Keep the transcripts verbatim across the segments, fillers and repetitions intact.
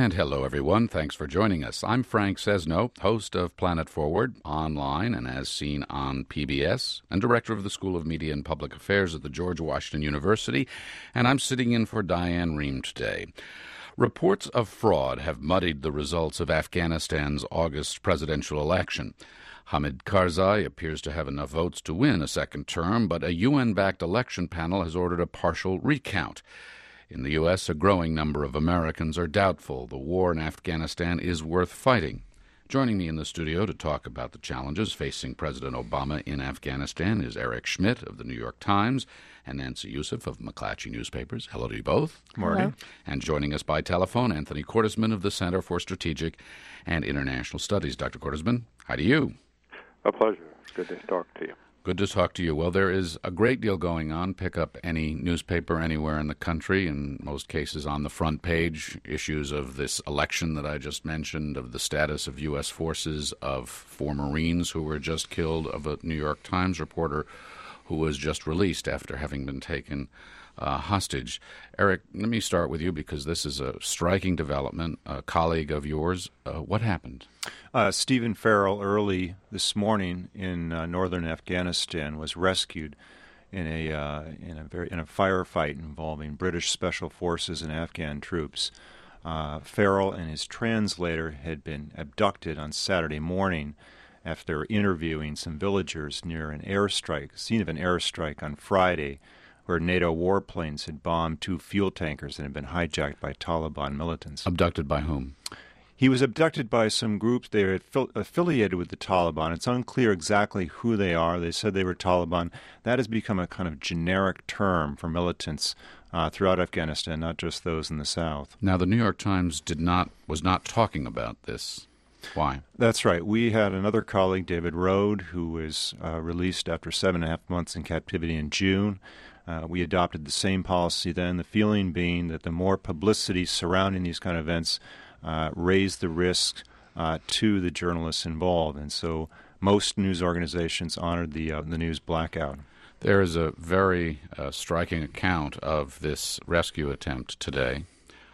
And hello, everyone. Thanks for joining us. I'm Frank Sesno, host of Planet Forward, online and as seen on P B S, and director of the School of Media and Public Affairs at the George Washington University, and I'm sitting in for Diane Rehm today. Reports of fraud have muddied the results of Afghanistan's August presidential election. Hamid Karzai appears to have enough votes to win a second term, but a U N-backed election panel has ordered a partial recount. In the U S, a growing number of Americans are doubtful the war in Afghanistan is worth fighting. Joining me in the studio to talk about the challenges facing President Obama in Afghanistan is Eric Schmidt of the New York Times and Nancy Youssef of McClatchy Newspapers. Hello to you both. Morning. Hello. And joining us by telephone, Anthony Cordesman of the Center for Strategic and International Studies. Doctor Cordesman, hi to you. A pleasure. Good to talk to you. Good to talk to you. Well, there is a great deal going on. Pick up any newspaper anywhere in the country, in most cases on the front page, issues of this election that I just mentioned, of the status of U S forces, of four Marines who were just killed, of a New York Times reporter who was just released after having been taken uh, hostage. Eric, let me start with you because this is a striking development. A colleague of yours, uh, what happened? Uh, Stephen Farrell, early this morning in uh, northern Afghanistan, was rescued in a uh, in a very in a firefight involving British Special Forces and Afghan troops. Uh, Farrell and his translator had been abducted on Saturday morning after interviewing some villagers near an airstrike, scene of an airstrike on Friday, where NATO warplanes had bombed two fuel tankers and had been hijacked by Taliban militants. Abducted by whom? He was abducted by some groups. They were affi- affiliated with the Taliban. It's unclear exactly who they are. They said they were Taliban. That has become a kind of generic term for militants uh, throughout Afghanistan, not just those in the south. Now, the New York Times did not was not talking about this. Why? That's right. We had another colleague, David Rode, who was uh, released after seven and a half months in captivity in June. Uh, we adopted the same policy then, the feeling being that the more publicity surrounding these kind of events Uh, raise the risk uh, to the journalists involved, and so most news organizations honored the uh, the news blackout. There is a very uh, striking account of this rescue attempt today,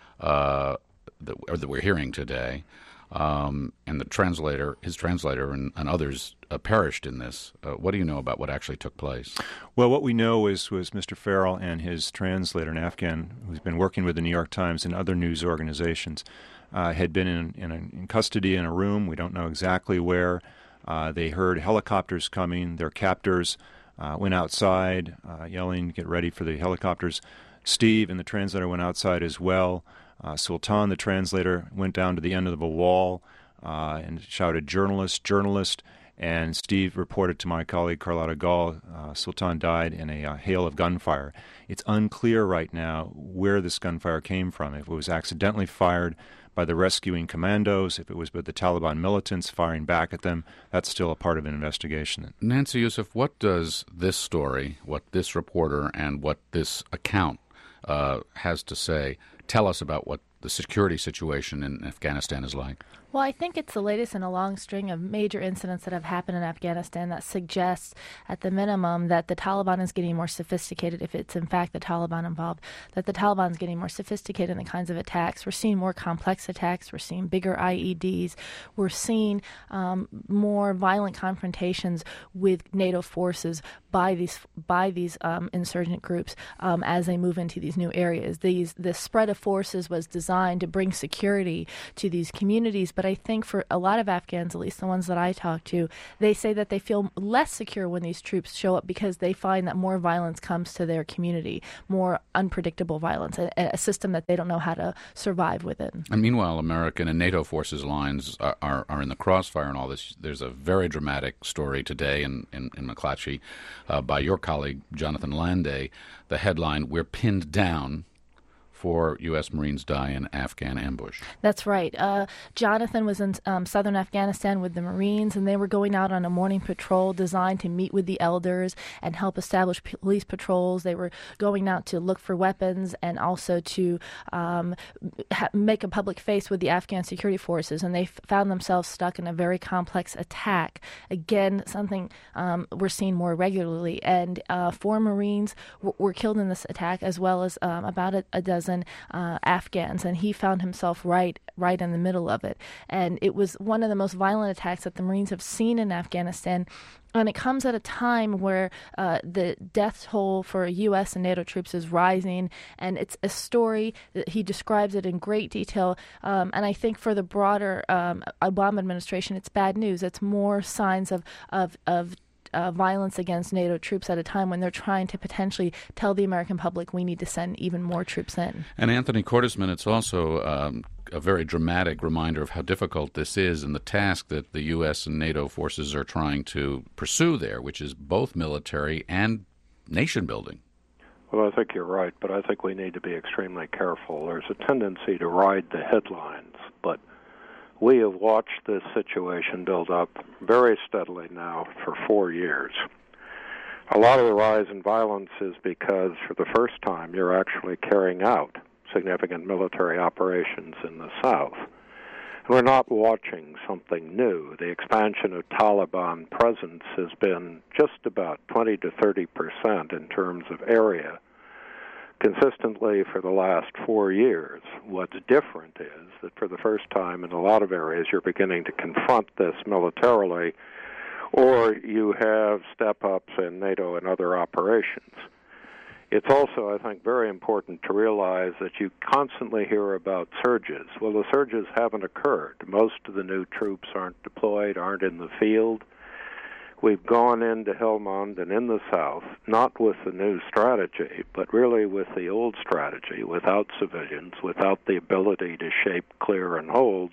uh, that, or that we're hearing today, um, and the translator, his translator, and, and others uh, perished in this. Uh, what do you know about what actually took place? Well, what we know is was Mister Farrell and his translator, an Afghan who's been working with the New York Times and other news organizations, Uh, had been in, in, a, in custody in a room. We don't know exactly where. Uh, they heard helicopters coming. Their captors uh, went outside, uh, yelling, "Get ready for the helicopters." Steve and the translator went outside as well. Uh, Sultan, the translator, went down to the end of the wall uh, and shouted, "Journalist, journalist." And Steve reported to my colleague Carlotta Gall, uh, Sultan died in a uh, hail of gunfire. It's unclear right now where this gunfire came from. If it was accidentally fired by the rescuing commandos, if it was by the Taliban militants firing back at them, that's still a part of an investigation. Nancy Youssef, what does this story, what this reporter, and what this account uh, has to say tell us about what the security situation in Afghanistan is like? Well, I think it's the latest in a long string of major incidents that have happened in Afghanistan that suggests, at the minimum, that the Taliban is getting more sophisticated, if it's in fact the Taliban involved, that the Taliban is getting more sophisticated in the kinds of attacks. We're seeing more complex attacks. We're seeing bigger I E Ds. We're seeing um, more violent confrontations with NATO forces by these by these um, insurgent groups um, as they move into these new areas. These the spread of forces was designed to bring security to these communities, but I think for a lot of Afghans, at least the ones that I talk to, they say that they feel less secure when these troops show up because they find that more violence comes to their community, more unpredictable violence, a, a system that they don't know how to survive within. And meanwhile, American and NATO forces lines are, are, are in the crossfire in all this. There's a very dramatic story today in, in, in McClatchy uh, by your colleague, Jonathan Landay. The headline, "We're pinned down. Four U S Marines die in Afghan ambush." That's right. Uh, Jonathan was in um, southern Afghanistan with the Marines, and they were going out on a morning patrol designed to meet with the elders and help establish police patrols. They were going out to look for weapons and also to um, ha- make a public face with the Afghan security forces, and they f- found themselves stuck in a very complex attack. Again, something um, we're seeing more regularly, and uh, four Marines w- were killed in this attack, as well as um, about a, a dozen thousand uh, Afghans, and he found himself right right in the middle of it. And it was one of the most violent attacks that the Marines have seen in Afghanistan. And it comes at a time where uh, the death toll for U S and NATO troops is rising, and it's a story that he describes it in great detail. Um, and I think for the broader um, Obama administration, it's bad news. It's more signs of of of Uh, violence against NATO troops at a time when they're trying to potentially tell the American public we need to send even more troops in. And Anthony Cordesman, it's also um, a very dramatic reminder of how difficult this is and the task that the U S and NATO forces are trying to pursue there, which is both military and nation building. Well, I think you're right, but I think we need to be extremely careful. There's a tendency to ride the headlines, but we have watched this situation build up very steadily now for four years. A lot of the rise in violence is because, for the first time, you're actually carrying out significant military operations in the South. And we're not watching something new. The expansion of Taliban presence has been just about twenty to thirty percent in terms of area consistently for the last four years. What's different is that for the first time in a lot of areas you're beginning to confront this militarily, or you have step-ups in NATO and other operations. It's also, I think, very important to realize that you constantly hear about surges. Well, the surges haven't occurred. Most of the new troops aren't deployed, aren't in the field. We've gone into Helmand and in the South, not with the new strategy, but really with the old strategy, without civilians, without the ability to shape, clear, and hold.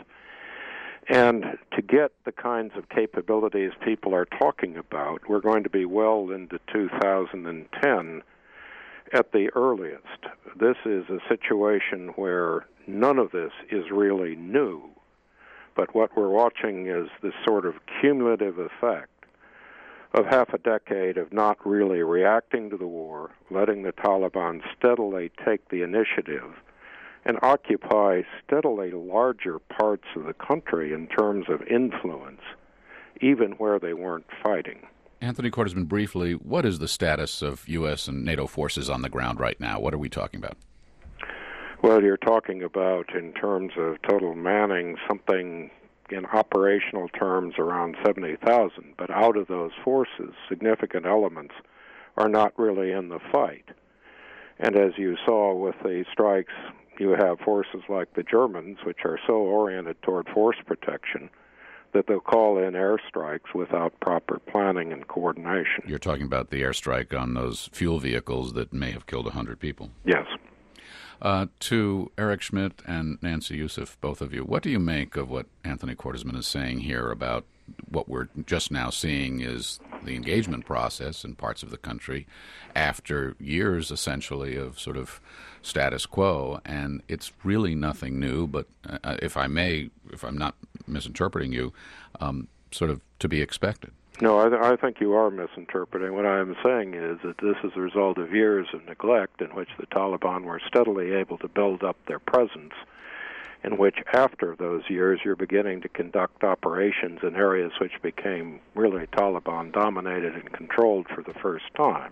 And to get the kinds of capabilities people are talking about, we're going to be well into two thousand ten at the earliest. This is a situation where none of this is really new, but what we're watching is this sort of cumulative effect of half a decade of not really reacting to the war, letting the Taliban steadily take the initiative and occupy steadily larger parts of the country in terms of influence, even where they weren't fighting. Anthony Cordesman, briefly, what is the status of U S and NATO forces on the ground right now? What are we talking about? Well, you're talking about, in terms of total manning, something in operational terms around seventy thousand, but out of those forces, significant elements are not really in the fight. And as you saw with the strikes, you have forces like the Germans, which are so oriented toward force protection that they'll call in airstrikes without proper planning and coordination. You're talking about the airstrike on those fuel vehicles that may have killed one hundred people. Yes. Uh, to Eric Schmidt and Nancy Youssef, both of you, what do you make of what Anthony Cordesman is saying here about what we're just now seeing is the engagement process in parts of the country after years, essentially, of sort of status quo, and it's really nothing new, but uh, if I may, if I'm not misinterpreting you, um, sort of to be expected. No, I, th- I think you are misinterpreting. What I'm saying is that this is a result of years of neglect in which the Taliban were steadily able to build up their presence, in which after those years you're beginning to conduct operations in areas which became really Taliban-dominated and controlled for the first time.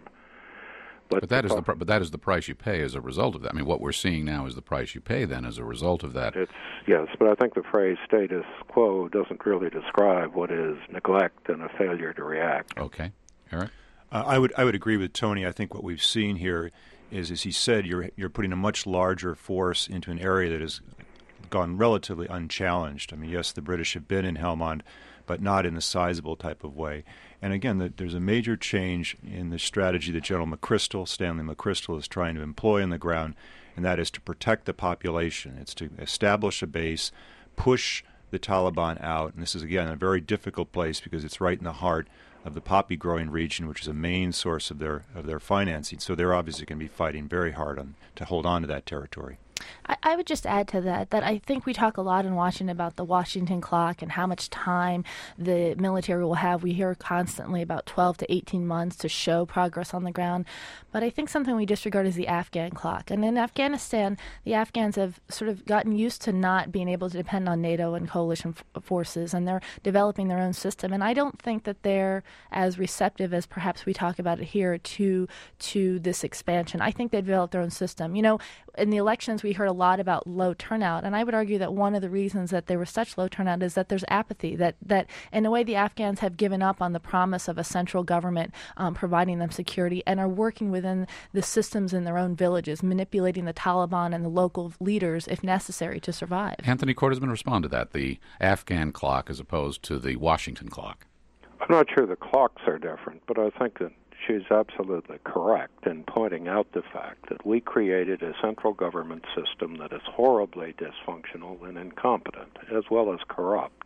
But, but that is the pr- but that is the price you pay as a result of that. I mean, what we're seeing now is the price you pay then as a result of that. It's yes, but I think the phrase status quo doesn't really describe what is neglect and a failure to react. Okay, Eric? Uh, I would I would agree with Tony. I think what we've seen here is, as he said, you're you're putting a much larger force into an area that has gone relatively unchallenged. I mean, yes, the British have been in Helmand, but not in a sizable type of way. And again, the, there's a major change in the strategy that General McChrystal, Stanley McChrystal, is trying to employ on the ground, and that is to protect the population. It's to establish a base, push the Taliban out, and this is, again, a very difficult place because it's right in the heart of the poppy-growing region, which is a main source of their of their financing. So they're obviously going to be fighting very hard on to hold on to that territory. I, I would just add to that that I think we talk a lot in Washington about the Washington clock and how much time the military will have. We hear constantly about twelve to eighteen months to show progress on the ground. But I think something we disregard is the Afghan clock. And in Afghanistan, the Afghans have sort of gotten used to not being able to depend on NATO and coalition f- forces, and they're developing their own system. And I don't think that they're as receptive as perhaps we talk about it here to to this expansion. I think they've developed their own system. You know, in the elections, we heard a lot about low turnout, and I would argue that one of the reasons that there was such low turnout is that there's apathy, that, that in a way the Afghans have given up on the promise of a central government um, providing them security and are working within the systems in their own villages, manipulating the Taliban and the local leaders if necessary to survive. Anthony Cordesman, respond to that, the Afghan clock as opposed to the Washington clock. I'm not sure the clocks are different, but I think that she's absolutely correct in pointing out the fact that we created a central government system that is horribly dysfunctional and incompetent, as well as corrupt.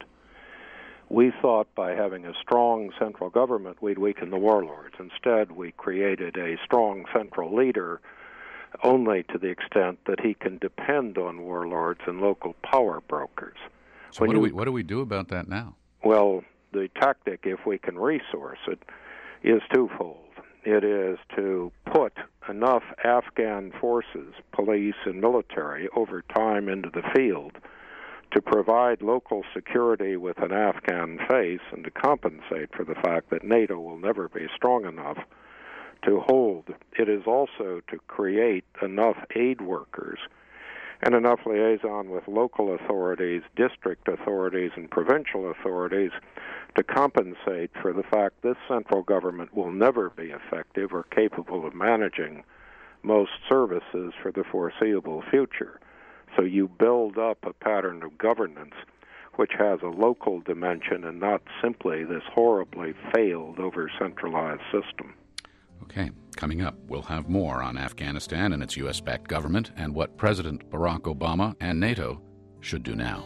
We thought by having a strong central government we'd weaken the warlords. Instead, we created a strong central leader only to the extent that he can depend on warlords and local power brokers. So what do, we, what do we do about that now? Well, the tactic, if we can resource it, is twofold. It is to put enough Afghan forces, police and military, over time into the field to provide local security with an Afghan face and to compensate for the fact that NATO will never be strong enough to hold. It is also to create enough aid workers and enough liaison with local authorities, district authorities, and provincial authorities to compensate for the fact this central government will never be effective or capable of managing most services for the foreseeable future. So you build up a pattern of governance which has a local dimension and not simply this horribly failed over-centralized system. Okay, coming up, we'll have more on Afghanistan and its U S-backed government and what President Barack Obama and NATO should do now.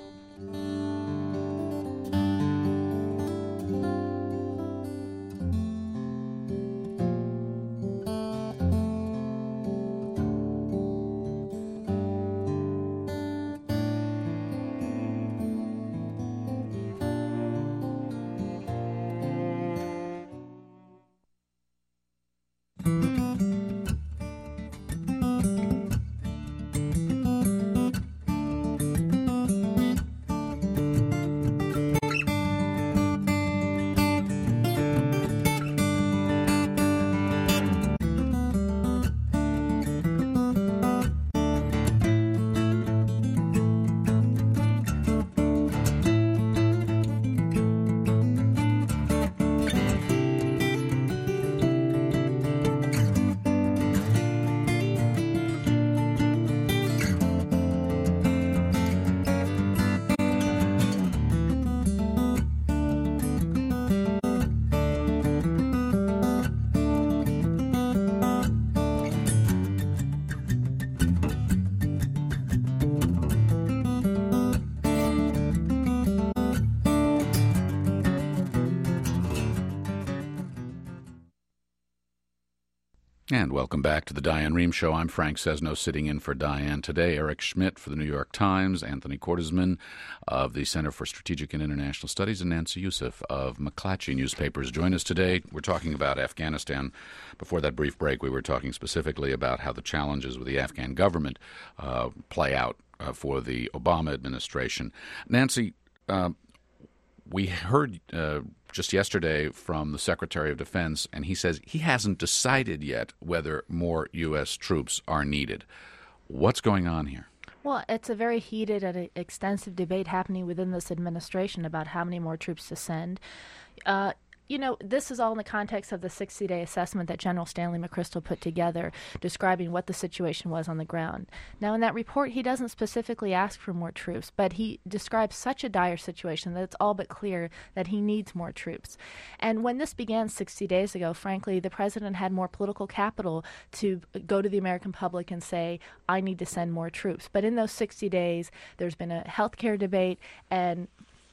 And welcome back to the Diane Rehm Show. I'm Frank Sesno, sitting in for Diane today. Eric Schmidt for the New York Times, Anthony Cordesman of the Center for Strategic and International Studies, and Nancy Youssef of McClatchy Newspapers join us today. We're talking about Afghanistan. Before that brief break, we were talking specifically about how the challenges with the Afghan government uh, play out uh, for the Obama administration. Nancy, uh, we heard uh, just yesterday from the Secretary of Defense, and he says he hasn't decided yet whether more U S troops are needed. What's going on here? Well, it's a very heated and extensive debate happening within this administration about how many more troops to send. Uh, You know, this is all in the context of the sixty-day assessment that General Stanley McChrystal put together describing what the situation was on the ground. Now, in that report, he doesn't specifically ask for more troops, but he describes such a dire situation that it's all but clear that he needs more troops. And when this began sixty days ago, frankly, the president had more political capital to go to the American public and say, I need to send more troops. But in those sixty days, there's been a healthcare debate, and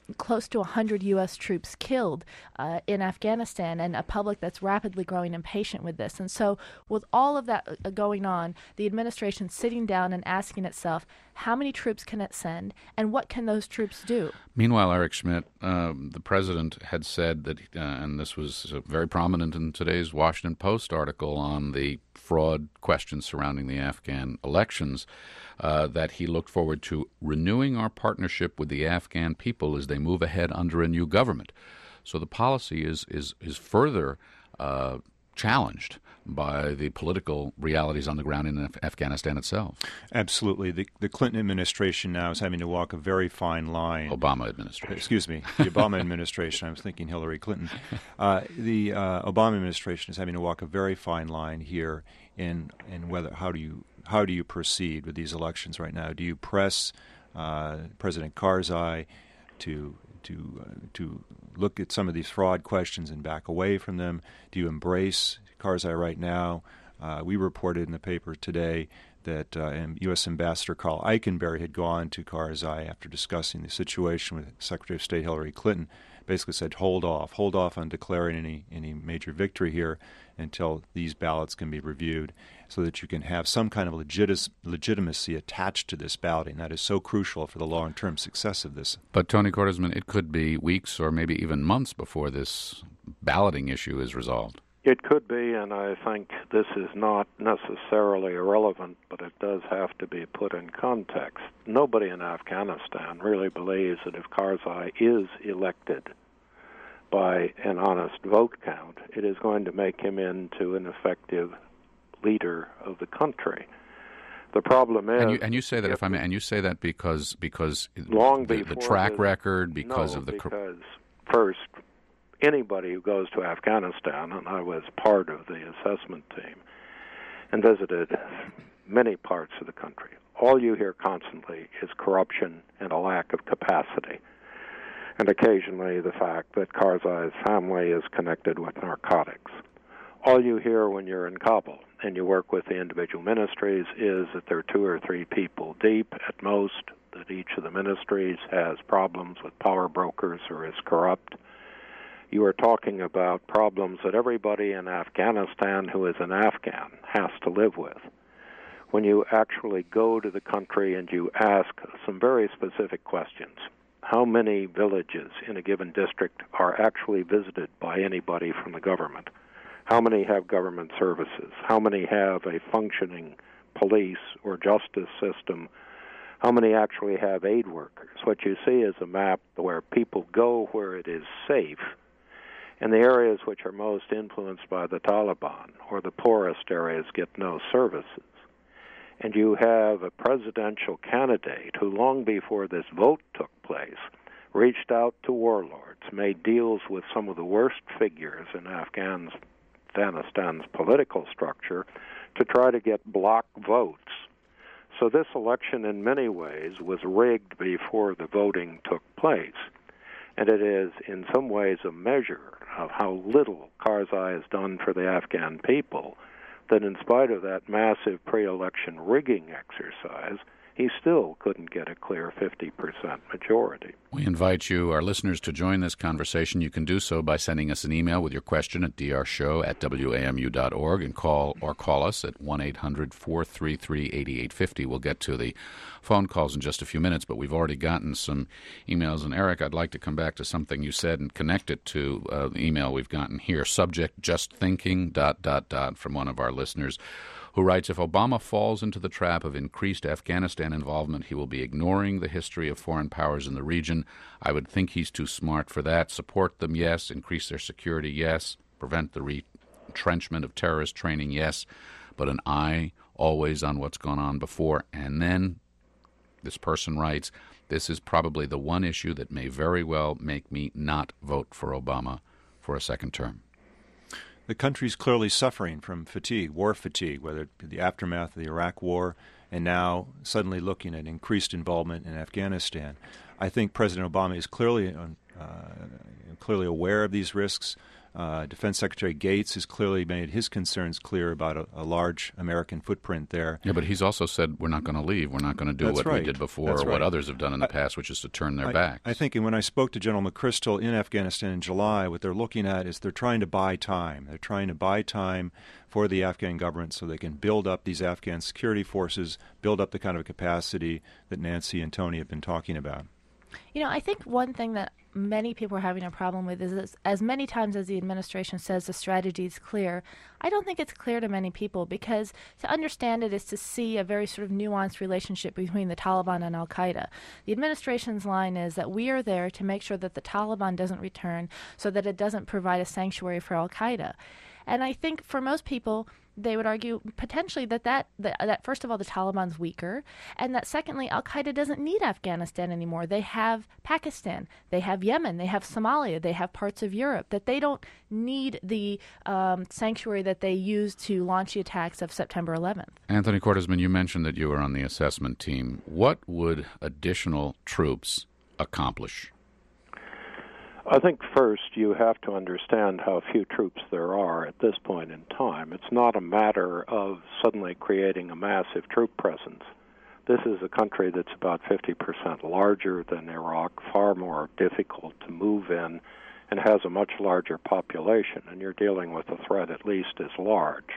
close to one hundred U S troops killed uh, in Afghanistan, and a public that's rapidly growing impatient with this. And so with all of that uh, going on, the administration sitting down and asking itself, how many troops can it send, and what can those troops do? Meanwhile, Eric Schmidt, um, the president had said that, uh, and this was uh, very prominent in today's Washington Post article on the fraud questions surrounding the Afghan elections, uh, that he looked forward to renewing our partnership with the Afghan people as they move ahead under a new government. So the policy is is is further uh, challenged by the political realities on the ground in Af- Afghanistan itself. Absolutely. The, the Clinton administration now is having to walk a very fine line. Obama administration. Excuse me, the Obama administration. I was thinking Hillary Clinton. Uh, the uh, Obama administration is having to walk a very fine line here in in whether how do you how do you proceed with these elections right now? Do you press uh, President Karzai to to uh, to look at some of these fraud questions and back away from them? Do you embrace Karzai right now? Uh, we reported in the paper today that uh, U S Ambassador Carl Eikenberry had gone to Karzai after discussing the situation with Secretary of State Hillary Clinton, basically said, hold off, hold off on declaring any, any major victory here until these ballots can be reviewed so that you can have some kind of legit- legitimacy attached to this balloting. That is so crucial for the long-term success of this. But, Tony Cordesman, it could be weeks or maybe even months before this balloting issue is resolved. It could be, and I think this is not necessarily irrelevant, but it does have to be put in context. Nobody in Afghanistan really believes that if Karzai is elected by an honest vote count, it is going to make him into an effective leader of the country. The problem is, and you, and you say that if I may, and you say that because because long the, before the track this, record, because no, of the because first, anybody who goes to Afghanistan, and I was part of the assessment team, and visited many parts of the country, all you hear constantly is corruption and a lack of capacity, and occasionally the fact that Karzai's family is connected with narcotics. All you hear when you're in Kabul and you work with the individual ministries is that there are two or three people deep at most, that each of the ministries has problems with power brokers or is corrupt. You are talking about problems that everybody in Afghanistan who is an Afghan has to live with. When you actually go to the country and you ask some very specific questions, how many villages in a given district are actually visited by anybody from the government? How many have government services? How many have a functioning police or justice system? How many actually have aid workers? What you see is a map where people go where it is safe, and the areas which are most influenced by the Taliban or the poorest areas get no services. And you have a presidential candidate who, long before this vote took place, reached out to warlords, made deals with some of the worst figures in Afghans, Afghanistan's political structure to try to get block votes. So this election in many ways was rigged before the voting took place. And it is in some ways a measure of how little Karzai has done for the Afghan people, that in spite of that massive pre-election rigging exercise, he still couldn't get a clear fifty percent majority. We invite you, our listeners, to join this conversation. You can do so by sending us an email with your question at d r show at w a m u dot org and call or call us at one eight hundred four three three eight eight five zero. We'll get to the phone calls in just a few minutes, but we've already gotten some emails. And Eric, I'd like to come back to something you said and connect it to uh, the email we've gotten here. Subject, just thinking, dot, dot, dot, from one of our listeners, who writes, if Obama falls into the trap of increased Afghanistan involvement, he will be ignoring the history of foreign powers in the region. I would think he's too smart for that. Support them, yes. Increase their security, yes. Prevent the retrenchment of terrorist training, yes. But an eye always on what's gone on before. And then this person writes, this is probably the one issue that may very well make me not vote for Obama for a second term. The country's clearly suffering from fatigue, war fatigue, whether it be the aftermath of the Iraq War and now suddenly looking at increased involvement in Afghanistan. I think President Obama is clearly uh, clearly aware of these risks. Uh, Defense Secretary Gates has clearly made his concerns clear about a, a large American footprint there. Yeah, but he's also said we're not going to leave. We're not going to do That's what right. we did before That's or right. what others have done in the I, past, which is to turn their I, backs. I think when I spoke to General McChrystal in Afghanistan in July, what they're looking at is they're trying to buy time. They're trying to buy time for the Afghan government so they can build up these Afghan security forces, build up the kind of capacity that Nancy and Tony have been talking about. You know, I think one thing that many people are having a problem with is as, as many times as the administration says the strategy is clear, I don't think it's clear to many people, because to understand it is to see a very sort of nuanced relationship between the Taliban and al-Qaeda. The administration's line is that we are there to make sure that the Taliban doesn't return so that it doesn't provide a sanctuary for al-Qaeda. And I think for most people, they would argue potentially that, that, that, that first of all, the Taliban's weaker, and that secondly, al-Qaeda doesn't need Afghanistan anymore. They have Pakistan, they have Yemen, they have Somalia, they have parts of Europe, that they don't need the um, sanctuary that they used to launch the attacks of September eleventh. Anthony Cordesman, you mentioned that you were on the assessment team. What would additional troops accomplish? I think first you have to understand how few troops there are at this point in time. It's not a matter of suddenly creating a massive troop presence. This is a country that's about fifty percent larger than Iraq, far more difficult to move in, and has a much larger population, and you're dealing with a threat at least as large.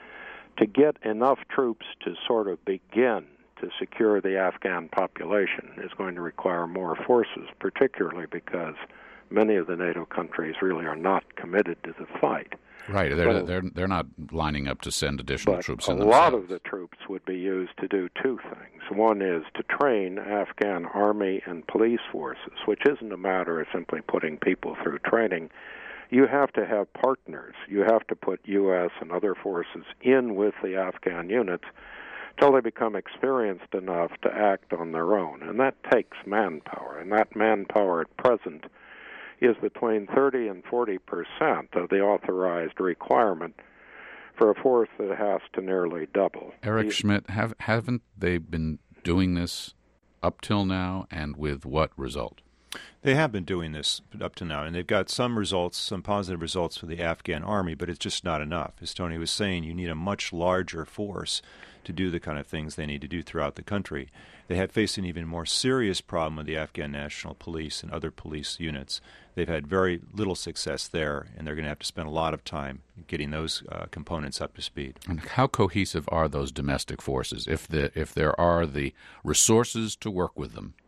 To get enough troops to sort of begin to secure the Afghan population is going to require more forces, particularly because many of the NATO countries really are not committed to the fight. Right, they're So, they're they're not lining up to send additional but troops a in lot themselves. of the troops would be used to do two things. One is to train Afghan army and police forces, which isn't a matter of simply putting people through training. You have to have partners. You have to put U S and other forces in with the Afghan units till they become experienced enough to act on their own. And that takes manpower, and that manpower at present is between thirty and forty percent of the authorized requirement for a force that has to nearly double. Eric The- Schmidt, have, haven't they been doing this up till now, and with what result? They have been doing this up to now, and they've got some results, some positive results for the Afghan army, but it's just not enough. As Tony was saying, you need a much larger force to do the kind of things they need to do throughout the country. They have faced an even more serious problem with the Afghan National Police and other police units. They've had very little success there, and they're going to have to spend a lot of time getting those uh, components up to speed. And how cohesive are those domestic forces? If the if there are the resources to work with them,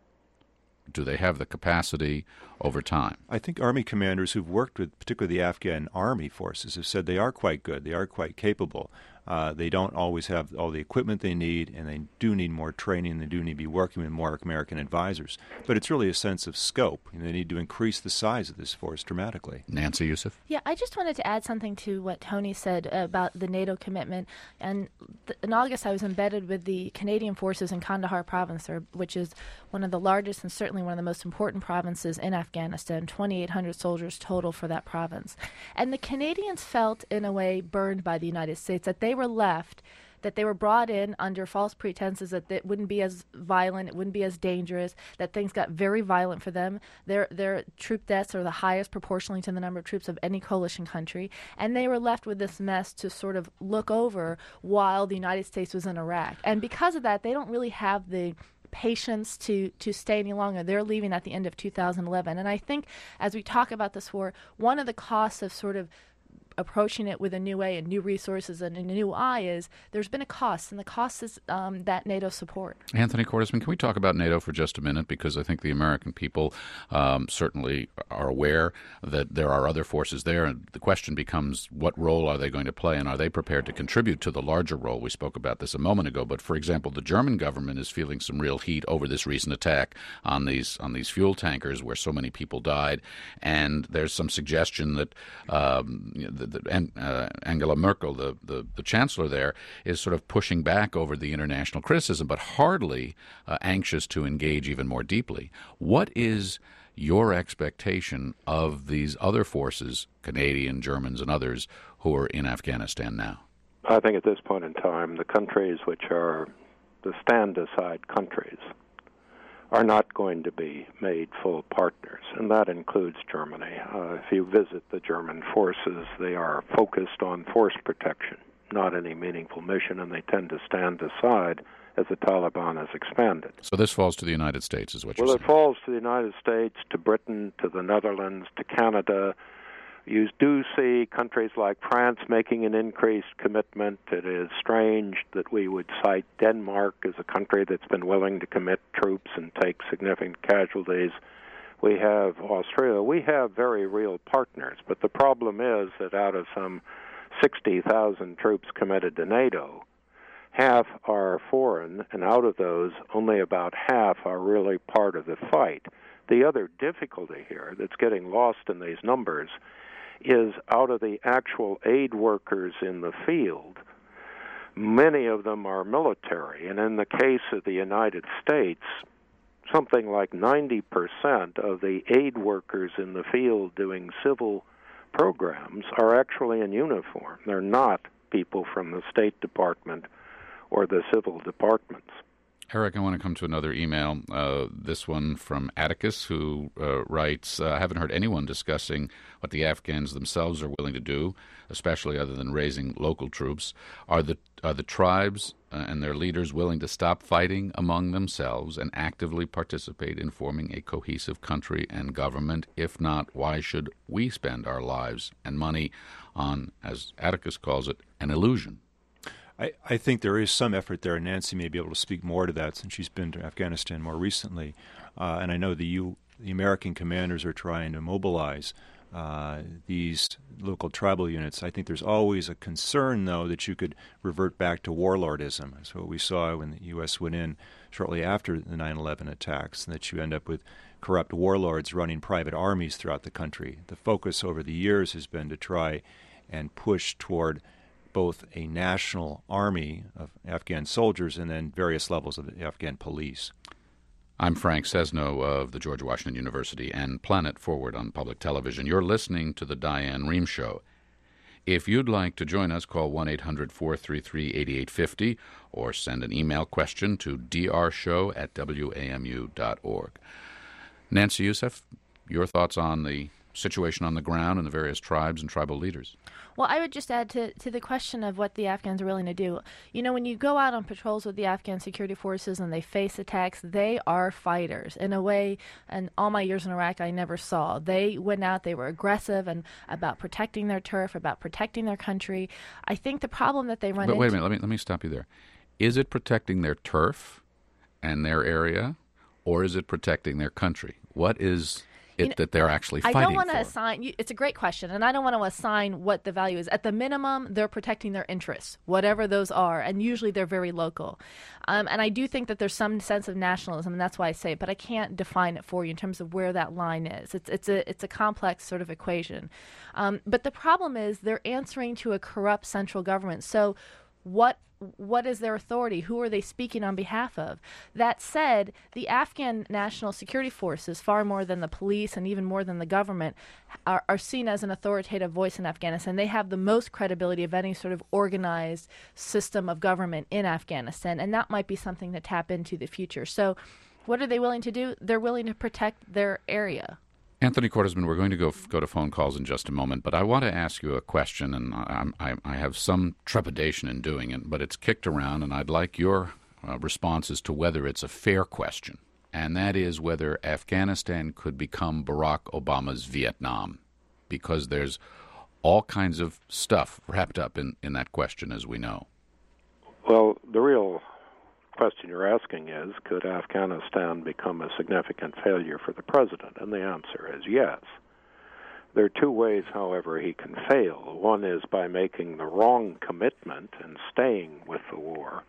do they have the capacity over time? I think Army commanders who've worked with particularly the Afghan Army forces have said they are quite good, they are quite capable. Uh, they don't always have all the equipment they need, and they do need more training. They do need to be working with more American advisors. But it's really a sense of scope. And they need to increase the size of this force dramatically. Nancy Youssef? Yeah, I just wanted to add something to what Tony said about the NATO commitment. And th- in August, I was embedded with the Canadian forces in Kandahar province, or, which is one of the largest and certainly one of the most important provinces in Afghanistan, twenty-eight hundred soldiers total for that province. And the Canadians felt, in a way, burned by the United States, that they were left, that they were brought in under false pretenses that it wouldn't be as violent, it wouldn't be as dangerous, that things got very violent for them. Their their troop deaths are the highest proportionally to the number of troops of any coalition country, and they were left with this mess to sort of look over while the United States was in Iraq. And because of that, they don't really have the patience to to stay any longer. They're leaving at the end of two thousand eleven. And I think as we talk about this war, one of the costs of sort of approaching it with a new way and new resources and a new eye is there's been a cost, and the cost is um, that NATO support. Anthony Cordesman, can we talk about NATO for just a minute? Because I think the American people um, certainly are aware that there are other forces there, and the question becomes what role are they going to play, and are they prepared to contribute to the larger role? We spoke about this a moment ago, but for example, the German government is feeling some real heat over this recent attack on these on these fuel tankers where so many people died, and there's some suggestion that um, the, the, and, uh, Angela Merkel, the, the, the chancellor there, is sort of pushing back over the international criticism, but hardly uh, anxious to engage even more deeply. What is your expectation of these other forces, Canadian, Germans, and others, who are in Afghanistan now? I think at this point in time, the countries which are the stand-aside countries are not going to be made full partners, and that includes Germany. Uh, if you visit the German forces, they are focused on force protection, not any meaningful mission, and they tend to stand aside as the Taliban has expanded. So this falls to the United States, is what you're well, saying? Well, it falls to the United States, to Britain, to the Netherlands, to Canada. You do see countries like France making an increased commitment. It is strange that we would cite Denmark as a country that's been willing to commit troops and take significant casualties. We have Australia. We have very real partners, but the problem is that out of some sixty thousand troops committed to NATO, half are foreign, and out of those, only about half are really part of the fight. The other difficulty here that's getting lost in these numbers is out of the actual aid workers in the field, many of them are military. And in the case of the United States, something like ninety percent of the aid workers in the field doing civil programs are actually in uniform. They're not people from the State Department or the civil departments. Eric, I want to come to another email, uh, this one from Atticus, who uh, writes, uh, I haven't heard anyone discussing what the Afghans themselves are willing to do, especially other than raising local troops. Are the are the tribes uh, and their leaders willing to stop fighting among themselves and actively participate in forming a cohesive country and government? If not, why should we spend our lives and money on, as Atticus calls it, an illusion? I, I think there is some effort there, and Nancy may be able to speak more to that since she's been to Afghanistan more recently. Uh, and I know the, U, the American commanders are trying to mobilize uh, these local tribal units. I think there's always a concern, though, that you could revert back to warlordism. That's what we saw when the U S went in shortly after the nine eleven attacks, and that you end up with corrupt warlords running private armies throughout the country. The focus over the years has been to try and push toward both a national army of Afghan soldiers and then various levels of the Afghan police. I'm Frank Sesno of the George Washington University and Planet Forward on public television. You're listening to the Diane Rehm Show. If you'd like to join us, call one eight hundred four three three eight eight five zero or send an email question to d r show at w a m u dot org. Nancy Youssef, your thoughts on the situation on the ground and the various tribes and tribal leaders? Well, I would just add to, to the question of what the Afghans are willing to do. You know, when you go out on patrols with the Afghan security forces and they face attacks, they are fighters in a way, and all my years in Iraq I never saw. They went out, they were aggressive and about protecting their turf, about protecting their country. I think the problem that they run but into... wait a minute, let me, let me stop you there. Is it protecting their turf and their area, or is it protecting their country? What is... It, you know, that they're actually fighting I don't want to for. assign, you, it's a great question, and I don't want to assign what the value is. At the minimum, they're protecting their interests, whatever those are, and usually they're very local. Um, and I do think that there's some sense of nationalism, and that's why I say it, but I can't define it for you in terms of where that line is. It's, it's, a, it's a complex sort of equation. Um, but the problem is they're answering to a corrupt central government. So what What is their authority? Who are they speaking on behalf of? That said, the Afghan National Security Forces, far more than the police and even more than the government, are, are seen as an authoritative voice in Afghanistan. They have the most credibility of any sort of organized system of government in Afghanistan, and that might be something to tap into the future. So what are they willing to do? They're willing to protect their area. Anthony Cordesman, we're going to go go to phone calls in just a moment, but I want to ask you a question, and I, I, I have some trepidation in doing it, but it's kicked around, and I'd like your uh, response as to whether it's a fair question, and that is whether Afghanistan could become Barack Obama's Vietnam, because there's all kinds of stuff wrapped up in, in that question, as we know. Well, the real question you're asking is, could Afghanistan become a significant failure for the president? And the answer is yes. There are two ways, however, he can fail. One is by making the wrong commitment and staying with the war.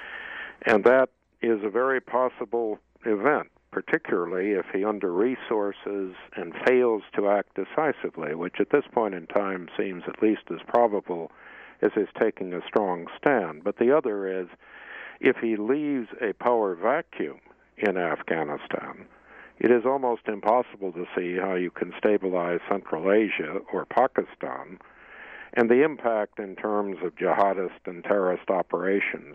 And that is a very possible event, particularly if he under-resources and fails to act decisively, which at this point in time seems at least as probable as his taking a strong stand. But the other is, if he leaves a power vacuum in Afghanistan, it is almost impossible to see how you can stabilize Central Asia or Pakistan, and the impact in terms of jihadist and terrorist operations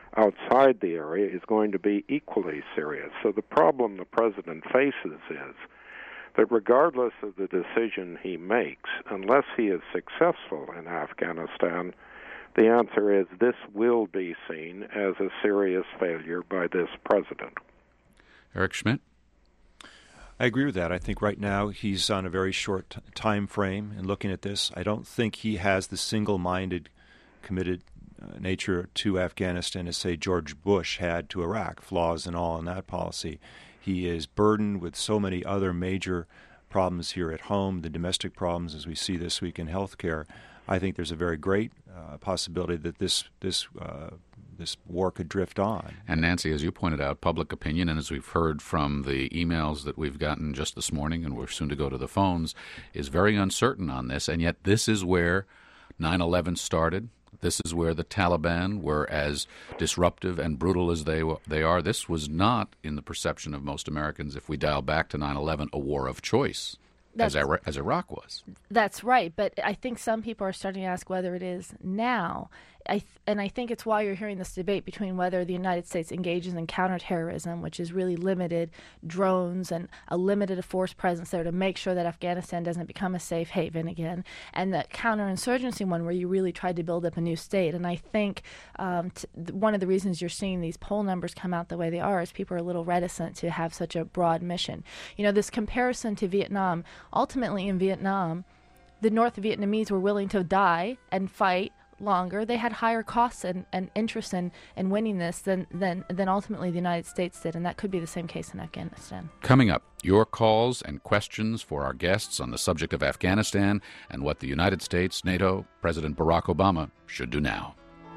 outside the area is going to be equally serious. So the problem the president faces is that regardless of the decision he makes, unless he is successful in Afghanistan, the answer is this will be seen as a serious failure by this president. Eric Schmidt? I agree with that. I think right now he's on a very short t- time frame in looking at this. I don't think he has the single-minded, committed uh, nature to Afghanistan as, say, George Bush had to Iraq, flaws and all in that policy. He is burdened with so many other major problems here at home, the domestic problems as we see this week in healthcare. I think there's a very great uh, possibility that this this uh, this war could drift on. And Nancy, as you pointed out, public opinion, and as we've heard from the emails that we've gotten just this morning, and we're soon to go to the phones, is very uncertain on this. And yet this is where nine eleven started. This is where the Taliban were as disruptive and brutal as they they are. This was not, in the perception of most Americans, if we dial back to nine eleven, a war of choice. As, Iraq, as Iraq was. That's right, but I think some people are starting to ask whether it is now. I th- and I think it's why you're hearing this debate between whether the United States engages in counterterrorism, which is really limited drones and a limited force presence there to make sure that Afghanistan doesn't become a safe haven again, and the counterinsurgency one where you really tried to build up a new state. And I think um, t- one of the reasons you're seeing these poll numbers come out the way they are is people are a little reticent to have such a broad mission. You know, this comparison to Vietnam, ultimately in Vietnam, the North Vietnamese were willing to die and fight longer. They had higher costs and, and interest in, in winning this than, than, than ultimately the United States did, and that could be the same case in Afghanistan. Coming up, your calls and questions for our guests on the subject of Afghanistan and what the United States, NATO, President Barack Obama should do now.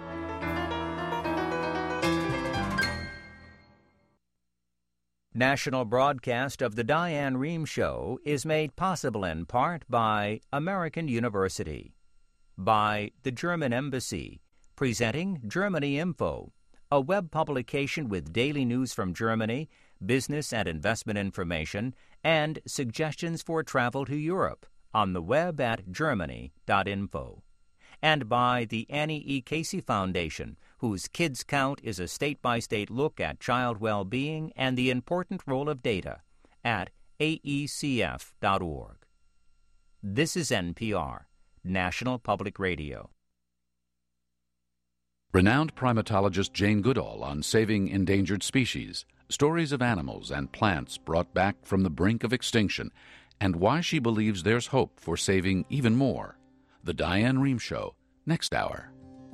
National broadcast of the Diane Rehm Show is made possible in part by American University, by the German Embassy, presenting Germany Info, a web publication with daily news from Germany, business and investment information, and suggestions for travel to Europe on the web at germany dot info. And by the Annie E. Casey Foundation, whose Kids Count is a state-by-state look at child well-being and the important role of data, at A E C F dot org. This is N P R, National Public Radio. Renowned primatologist Jane Goodall on saving endangered species, stories of animals and plants brought back from the brink of extinction, and why she believes there's hope for saving even more. The Diane Rehm Show, next hour.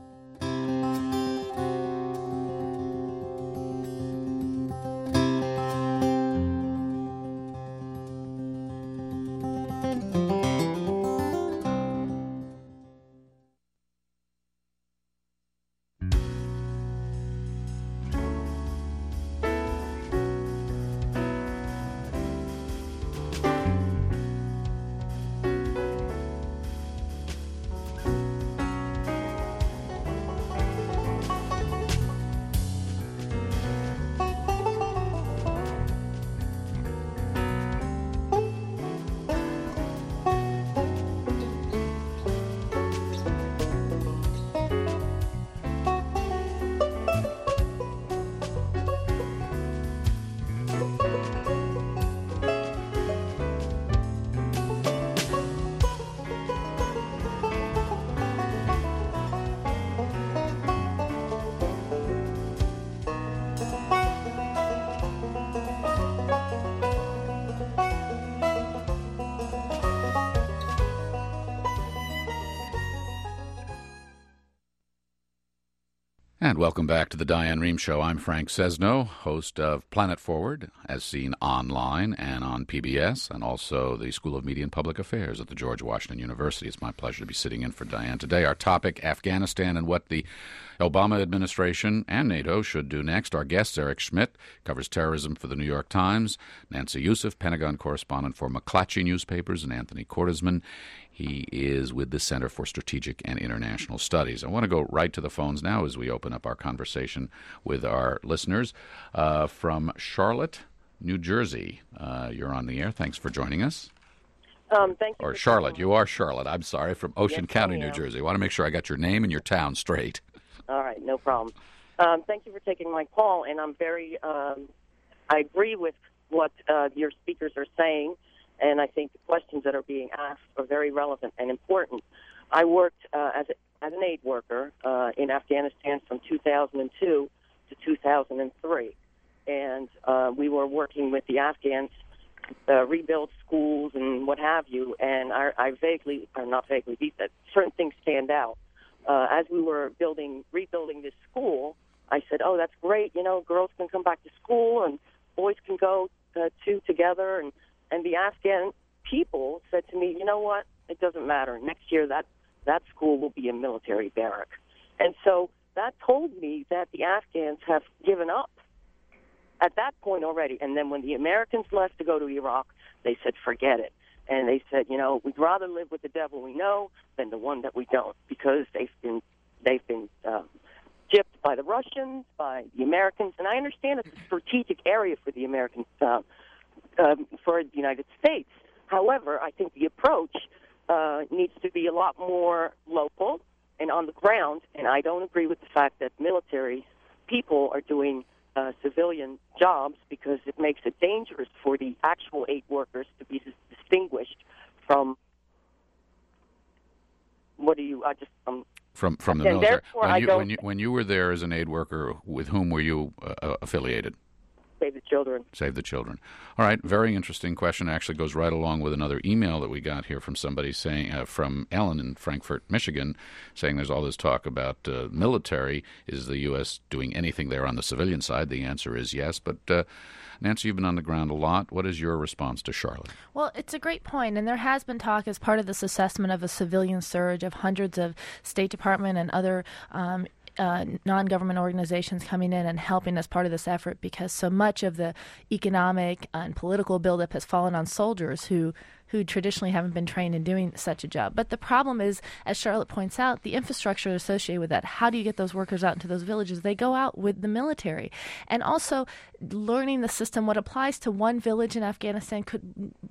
And welcome back to the Diane Rehm Show. I'm Frank Sesno, host of Planet Forward, as seen online and on P B S, and also the School of Media and Public Affairs at the George Washington University. It's my pleasure to be sitting in for Diane today. Our topic, Afghanistan and what the Obama administration and NATO should do next. Our guest, Eric Schmidt, covers terrorism for the New York Times. Nancy Youssef, Pentagon correspondent for McClatchy Newspapers, and Anthony Cordesman. He is with the Center for Strategic and International Studies. I want to go right to the phones now as we open up our conversation with our listeners. Uh, from Charlotte, New Jersey, uh, you're on the air. Thanks for joining us. Um, thank you. Or Charlotte, you are Charlotte. I'm sorry, from Ocean yes, County, New Jersey. I want to make sure I got your name and your town straight. All right, no problem. Um, thank you for taking my call, and I'm very, um, I agree with what uh, your speakers are saying, and I think the questions that are being asked are very relevant and important. I worked uh, as, a, as an aid worker uh, in Afghanistan from two thousand two to two thousand three, and uh, we were working with the Afghans uh, rebuild schools and what have you, and I, I vaguely, or not vaguely, that certain things stand out. Uh, as we were building, rebuilding this school, I said, oh, that's great, you know, girls can come back to school and boys can go uh, two together, and, and the Afghan people said to me, you know what, it doesn't matter. Next year that, that school will be a military barrack. And so that told me that the Afghans have given up at that point already. And then when the Americans left to go to Iraq, they said, forget it. And they said, you know, we'd rather live with the devil we know than the one that we don't, because they've been, they've been um, gypped by the Russians, by the Americans. And I understand it's a strategic area for the Americans, uh, um, for the United States. However, I think the approach uh, needs to be a lot more local and on the ground. And I don't agree with the fact that military people are doing uh, civilian jobs, because it makes it dangerous for the actual aid workers to be distinguished from, what do you, I just, um, From from the and military. therefore When I you, don't- when you when you were there as an aid worker, with whom were you uh, affiliated? Save the Children. Save the Children. All right, very interesting question. It actually goes right along with another email that we got here from somebody saying, uh, from Ellen in Frankfort, Michigan, saying there's all this talk about uh, military. Is the U S doing anything there on the civilian side? The answer is yes. But uh, Nancy, you've been on the ground a lot. What is your response to Charlotte? Well, it's a great point, and there has been talk as part of this assessment of a civilian surge of hundreds of State Department and other um, Uh, non-government organizations coming in and helping as part of this effort, because so much of the economic and political buildup has fallen on soldiers who who traditionally haven't been trained in doing such a job. But the problem is, as Charlotte points out, the infrastructure associated with that. How do you get those workers out into those villages? They go out with the military. And also learning the system, what applies to one village in Afghanistan could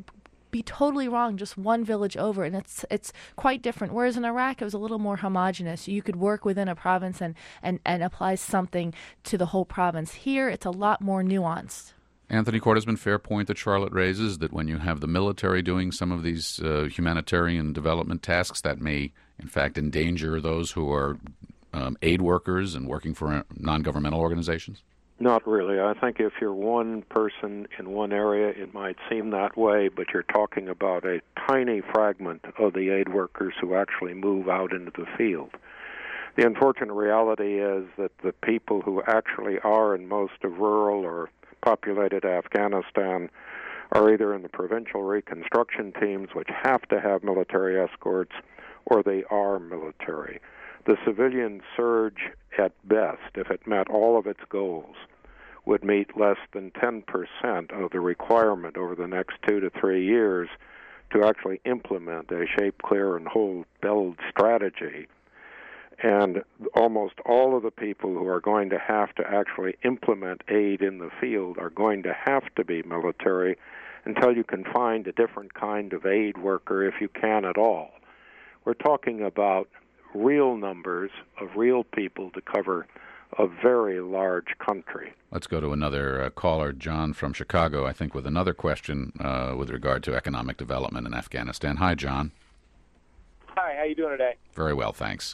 be totally wrong just one village over, and it's it's quite different. Whereas in Iraq, it was a little more homogenous. You could work within a province and, and, and apply something to the whole province. Here, it's a lot more nuanced. Anthony Cordesman, fair point that Charlotte raises, that when you have the military doing some of these uh, humanitarian development tasks, that may, in fact, endanger those who are um, aid workers and working for non-governmental organizations? Not really. I think if you're one person in one area, it might seem that way, but you're talking about a tiny fragment of the aid workers who actually move out into the field. The unfortunate reality is that the people who actually are in most of rural or populated Afghanistan are either in the provincial reconstruction teams, which have to have military escorts, or they are military. The civilian surge, at best, if it met all of its goals, would meet less than ten percent of the requirement over the next two to three years to actually implement a shape, clear, and hold build strategy. And almost all of the people who are going to have to actually implement aid in the field are going to have to be military until you can find a different kind of aid worker, if you can at all. We're talking about real numbers of real people to cover a very large country. Let's go to another uh, caller, John from Chicago, I think, with another question uh, with regard to economic development in Afghanistan. Hi, John. Hi, how you doing today? Very well, thanks.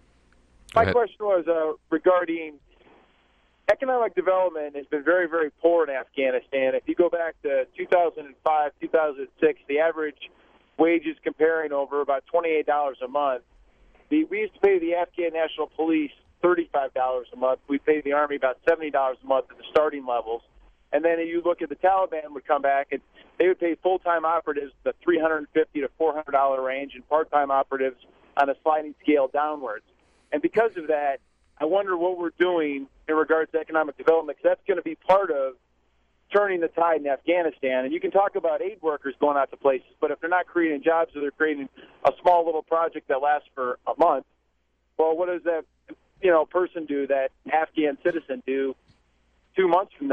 Go My ahead. question was uh, regarding economic development has been very, very poor in Afghanistan. If you go back to two thousand five, two thousand six, the average wages comparing over about twenty-eight dollars a month. The, we used to pay the Afghan National Police thirty-five dollars a month. We paid the Army about seventy dollars a month at the starting levels. And then you look at the Taliban would come back, and they would pay full-time operatives the three hundred fifty dollars to four hundred dollars range, and part-time operatives on a sliding scale downwards. And because of that, I wonder what we're doing in regards to economic development, because that's going to be part of turning the tide in Afghanistan. And you can talk about aid workers going out to places, but if they're not creating jobs or they're creating a small little project that lasts for a month, well, what does that you know person do, that Afghan citizen do two months from then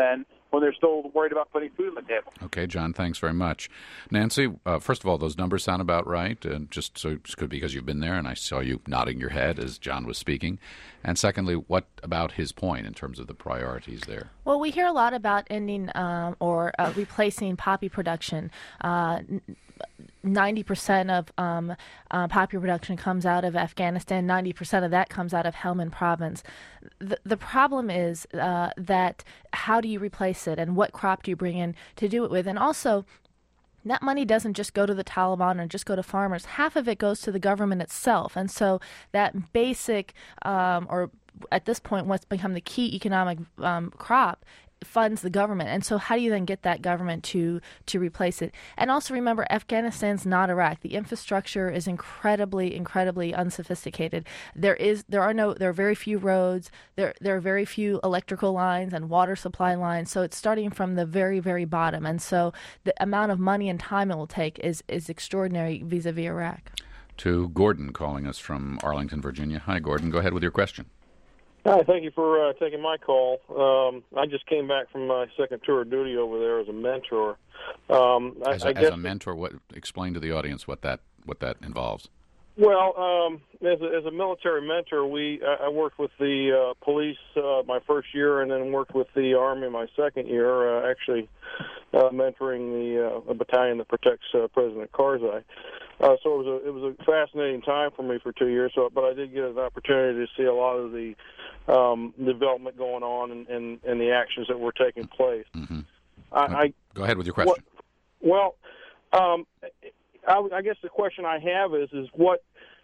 when they're still worried about putting food on the table. Okay, John, thanks very much. Nancy, uh, first of all, those numbers sound about right, and just so it could because you've been there, and I saw you nodding your head as John was speaking. And secondly, what about his point in terms of the priorities there? Well, we hear a lot about ending um, or uh, replacing poppy production. Uh, ninety percent of um, uh, poppy production comes out of Afghanistan. ninety percent of that comes out of Helmand province. The, the problem is uh, that how do you replace it, and what crop do you bring in to do it with? And also, that money doesn't just go to the Taliban or just go to farmers. Half of it goes to the government itself. And so that basic, um, or at this point, what's become the key economic um, crop, funds the government. And so how do you then get that government to to replace it? And also remember, Afghanistan's not Iraq. The infrastructure is incredibly, incredibly unsophisticated. There is there are no there are very few roads, there there are very few electrical lines and water supply lines. So it's starting from the very, very bottom. And so the amount of money and time it will take is is extraordinary vis-a-vis Iraq. To Gordon calling us from Arlington, Virginia. Hi, Gordon. Go ahead with your question. Hi, thank you for uh, taking my call. Um, I just came back from my second tour of duty over there as a mentor. Um, I, as, a, I guess, as a mentor, what explain to the audience what that what that involves? Well, um, as, a, as a military mentor, we I, I worked with the uh, police uh, my first year, and then worked with the Army my second year. Uh, actually, uh, mentoring the uh, a battalion that protects uh, President Karzai. Uh, so it was a it was a fascinating time for me for two years. So, but I did get an opportunity to see a lot of the um, development going on and, and, and the actions that were taking place. Mm-hmm. I, I go ahead with your question. What, well, um, I, I guess the question I have is is what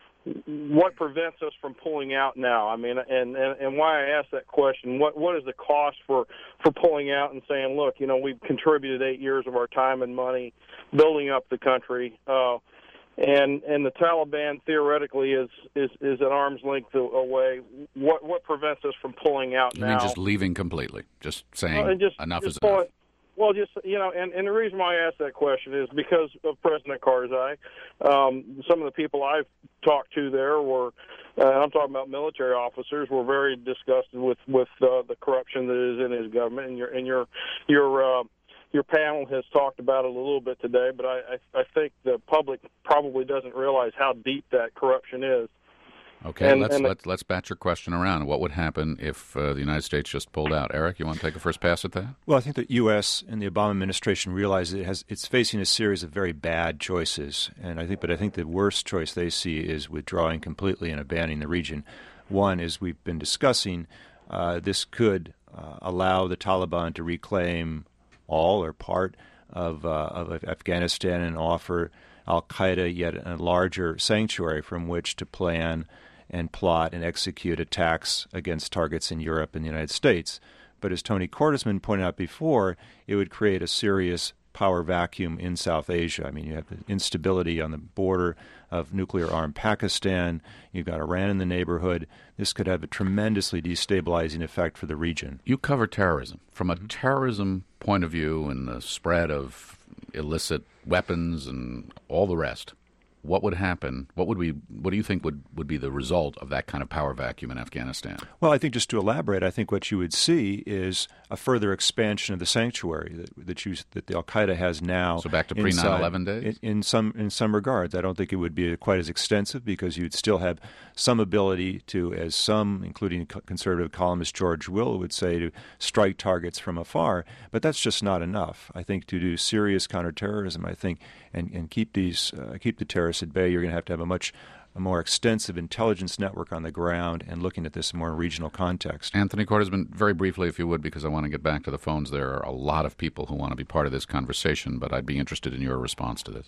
what prevents us from pulling out now? I mean, and, and, and why I ask that question, what what is the cost for, for pulling out and saying, look, you know, we've contributed eight years of our time and money building up the country. Uh, And and the Taliban theoretically is, is, is at arm's length away. What what prevents us from pulling out you now? You mean just leaving completely? Just saying well, just, enough just is enough? It, well, just, you know, and, and the reason why I ask that question is because of President Karzai. Um, some of the people I've talked to there were, uh, I'm talking about military officers, were very disgusted with, with uh, the corruption that is in his government. And your, and your, your, uh, Your panel has talked about it a little bit today, but I, I, I think the public probably doesn't realize how deep that corruption is. Okay, and, let's and let's let's batch your question around. What would happen if uh, the United States just pulled out? Eric, you want to take a first pass at that? Well, I think the U S and the Obama administration realize it has it's facing a series of very bad choices, and I think, but I think the worst choice they see is withdrawing completely and abandoning the region. One, as we've been discussing, uh, this could uh, allow the Taliban to reclaim all or part of, uh, of Afghanistan and offer al-Qaeda yet a larger sanctuary from which to plan and plot and execute attacks against targets in Europe and the United States. But as Tony Cordesman pointed out before, it would create a serious power vacuum in South Asia. I mean, you have the instability on the border of nuclear-armed Pakistan. You've got Iran in the neighborhood. This could have a tremendously destabilizing effect for the region. You cover terrorism. From a terrorism point of view and the spread of illicit weapons and all the rest, what would happen? What would we? What do you think would, would be the result of that kind of power vacuum in Afghanistan? Well, I think just to elaborate, I think what you would see is a further expansion of the sanctuary that that, you, that the Al-Qaeda has now. So back to pre nine eleven days? In, in some in some regards. I don't think it would be quite as extensive because you'd still have some ability to, as some, including conservative columnist George Will would say, to strike targets from afar. But that's just not enough. I think to do serious counterterrorism, I think, and, and keep these uh, keep the terrorists at bay, you're going to have to have a much a more extensive intelligence network on the ground and looking at this in more regional context. Anthony Cordesman, very briefly, if you would, because I want to get back to the phones. There are a lot of people who want to be part of this conversation, but I'd be interested in your response to this.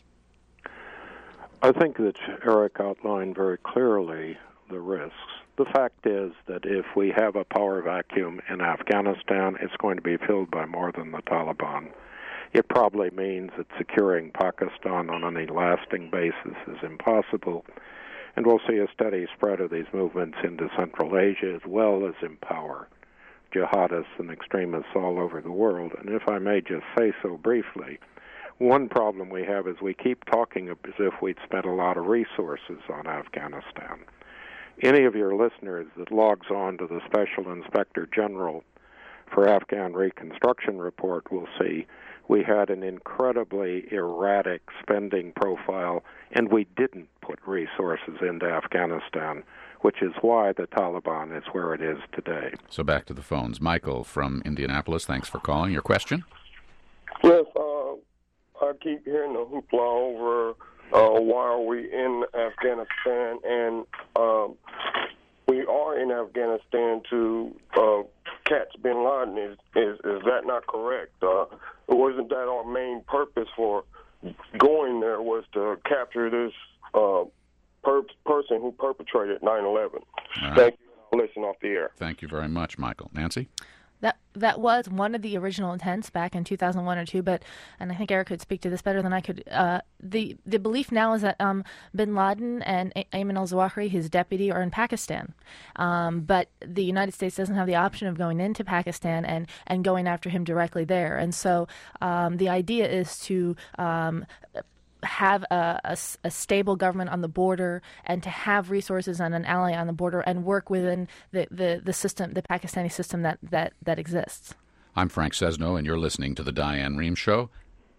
I think that Eric outlined very clearly the risks. The fact is that if we have a power vacuum in Afghanistan, it's going to be filled by more than the Taliban. It probably means that securing Pakistan on any lasting basis is impossible, and we'll see a steady spread of these movements into Central Asia as well as empower jihadists and extremists all over the world. And if I may just say so briefly, one problem we have is we keep talking as if we'd spent a lot of resources on Afghanistan. Any of your listeners that logs on to the Special Inspector General for Afghan Reconstruction Report will see, we had an incredibly erratic spending profile, and we didn't put resources into Afghanistan, which is why the Taliban is where it is today. So back to the phones. Michael from Indianapolis, thanks for calling. Your question? Yes, uh, I keep hearing the hoopla over uh, why are we in Afghanistan, and um, we are in Afghanistan to uh, catch bin Laden. Is, is is that not correct? Uh, wasn't that our main purpose for going there, was to capture this uh, per- person who perpetrated nine eleven? Right. Thank you. I'll listen off the air. Thank you very much, Michael. Nancy? That that was one of the original intents back in two thousand one or two, but, and I think Eric could speak to this better than I could, uh, the, the belief now is that um, bin Laden and a- Ayman al-Zawahiri, his deputy, are in Pakistan. Um, but the United States doesn't have the option of going into Pakistan and, and going after him directly there. And so um, the idea is to um, have a, a, a stable government on the border and to have resources and an ally on the border and work within the, the, the system, the Pakistani system that, that, that exists. I'm Frank Sesno, and you're listening to The Diane Rehm Show.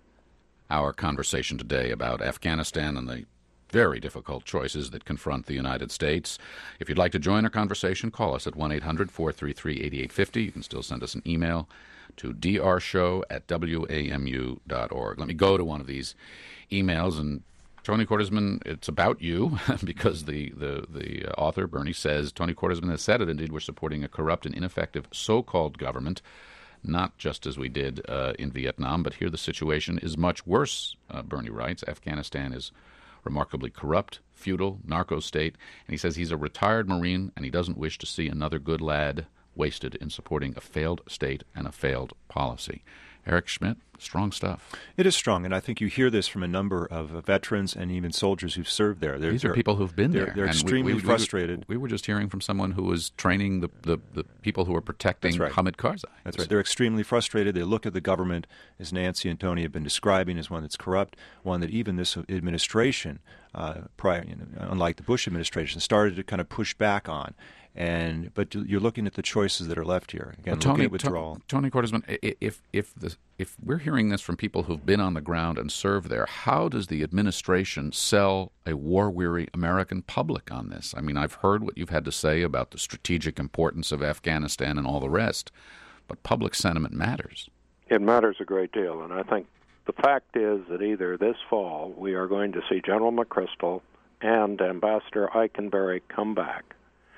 Our conversation today about Afghanistan and the very difficult choices that confront the United States. If you'd like to join our conversation, call us at one eight hundred four three three eight eight five zero. You can still send us an email to d r show at w a m u dot org. Let me go to one of these emails, and Tony Cordesman, it's about you, because the, the, the author, Bernie, says, Tony Cordesman has said it, indeed, we're supporting a corrupt and ineffective so-called government, not just as we did uh, in Vietnam, but here the situation is much worse, uh, Bernie writes. Afghanistan is remarkably corrupt, feudal, narco state, and he says he's a retired Marine and he doesn't wish to see another good lad wasted in supporting a failed state and a failed policy. Eric Schmidt, strong stuff. It is strong, and I think you hear this from a number of veterans and even soldiers who've served there. They're, These are people who've been they're, there. They're and extremely we, we, frustrated. We, we were just hearing from someone who was training the, the, the people who were protecting That's right. Hamid Karzai. That's right. They're extremely frustrated. They look at the government, as Nancy and Tony have been describing, as one that's corrupt, one that even this administration, uh, prior, you know, unlike the Bush administration, started to kind of push back on. And but you're looking at the choices that are left here. Again, well, Tony, looking at withdrawal. Tony Cordesman, if if the, if we're hearing this from people who've been on the ground and served there, how does the administration sell a war-weary American public on this? I mean, I've heard what you've had to say about the strategic importance of Afghanistan and all the rest, but public sentiment matters. It matters a great deal, and I think the fact is that either this fall we are going to see General McChrystal and Ambassador Eikenberry come back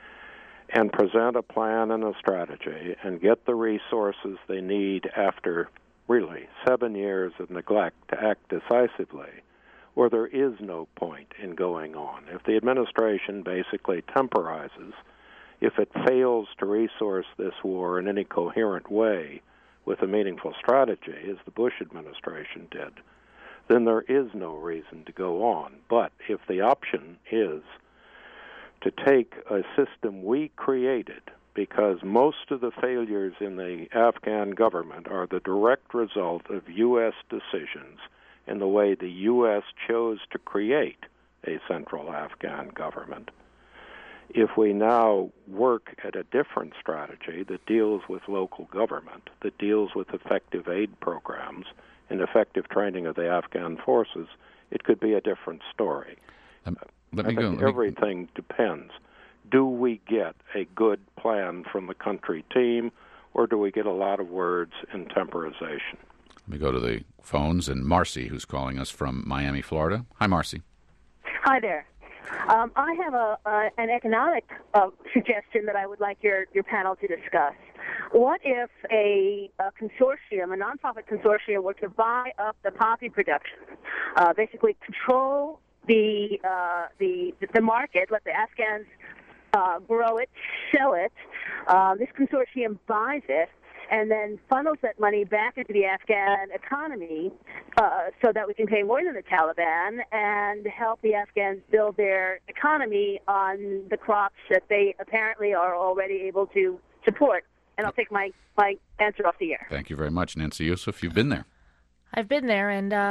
and present a plan and a strategy and get the resources they need after, really, seven years of neglect to act decisively, or there is no point in going on. If the administration basically temporizes, if it fails to resource this war in any coherent way with a meaningful strategy, as the Bush administration did, then there is no reason to go on. But if the option is to take a system we created, because most of the failures in the Afghan government are the direct result of U S decisions in the way the U S chose to create a central Afghan government. If we now work at a different strategy that deals with local government, that deals with effective aid programs and effective training of the Afghan forces, it could be a different story. Um, Let me I think go. everything me... depends. Do we get a good plan from the country team, or do we get a lot of words and temporization? Let me go to the phones, and Marcy, who's calling us from Miami, Florida. Hi, Marcy. Hi there. Um, I have a uh, an economic uh, suggestion that I would like your, your panel to discuss. What if a, a consortium, a nonprofit consortium, were to buy up the poppy production, uh, basically control the uh, the the market, let the Afghans uh, grow it, sell it. Uh, this consortium buys it and then funnels that money back into the Afghan economy uh, so that we can pay more than the Taliban and help the Afghans build their economy on the crops that they apparently are already able to support. And I'll take my, my answer off the air. Thank you very much, Nancy Youssef. You've been there. I've been there, and uh,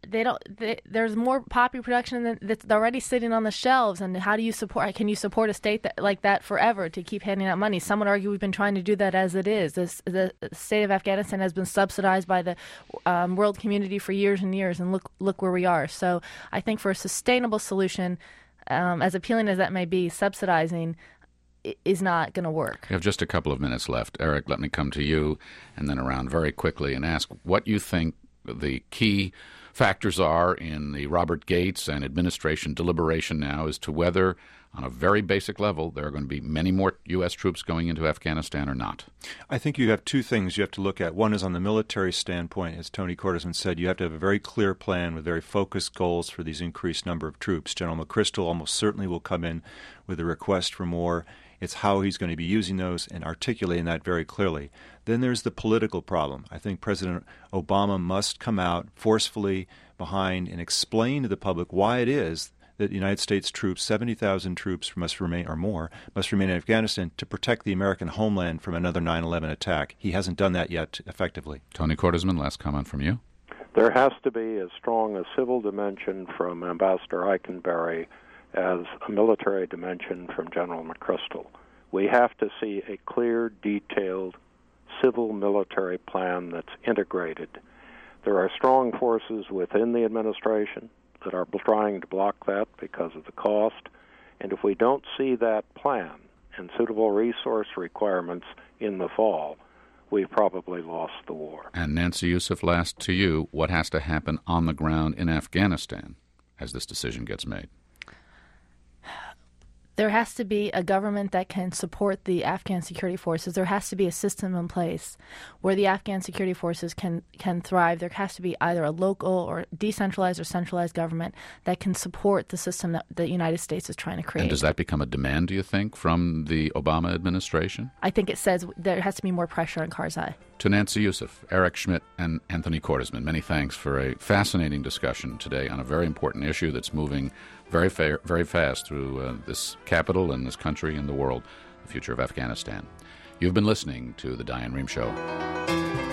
they don't. They, there's more poppy production than, that's already sitting on the shelves. And how do you support? Can you support a state that, like that forever to keep handing out money? Some would argue we've been trying to do that as it is. This, the state of Afghanistan has been subsidized by the um, world community for years and years, and look look where we are. So I think for a sustainable solution, um, as appealing as that may be, subsidizing is not going to work. We have just a couple of minutes left. Eric, let me come to you and then around very quickly and ask what you think the key factors are in the Robert Gates and administration deliberation now as to whether, on a very basic level, there are going to be many more U S troops going into Afghanistan or not. I think you have two things you have to look at. One is on the military standpoint. As Tony Cordesman said, you have to have a very clear plan with very focused goals for these increased number of troops. General McChrystal almost certainly will come in with a request for more. It's how he's going to be using those and articulating that very clearly. Then there's the political problem. I think President Obama must come out forcefully behind and explain to the public why it is that the United States troops, seventy thousand troops must remain, or more, must remain in Afghanistan to protect the American homeland from another nine eleven attack. He hasn't done that yet effectively. Tony Cordesman, last comment from you. There has to be as strong a civil dimension from Ambassador Eikenberry as a military dimension from General McChrystal. We have to see a clear, detailed civil-military plan that's integrated. There are strong forces within the administration that are trying to block that because of the cost, and if we don't see that plan and suitable resource requirements in the fall, we've probably lost the war. And Nancy Youssef, last to you, what has to happen on the ground in Afghanistan as this decision gets made? There has to be a government that can support the Afghan security forces. There has to be a system in place where the Afghan security forces can, can thrive. There has to be either a local or decentralized or centralized government that can support the system that the United States is trying to create. And does that become a demand, do you think, from the Obama administration? I think it says there has to be more pressure on Karzai. To Nancy Youssef, Eric Schmidt, and Anthony Cordesman, many thanks for a fascinating discussion today on a very important issue that's moving very fa- very fast through uh, this capital and this country and the world, the future of Afghanistan. You've been listening to The Diane Rehm Show.